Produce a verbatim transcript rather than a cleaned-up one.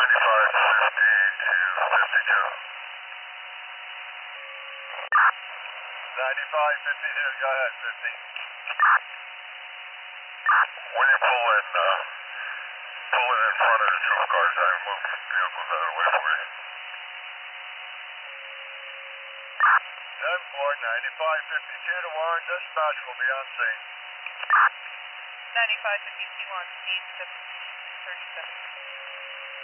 ninety-five fifty to fifty-two. ninety-five fifty-two, go ahead, fifty. When you pull in, uh, pull in in front of the troop cars, I move vehicles out of the way for you. ten four, ninety-five fifty-two to Warren Dispatch will be on scene. ninety-five fifty-two on scene, seventeen thirty-seven.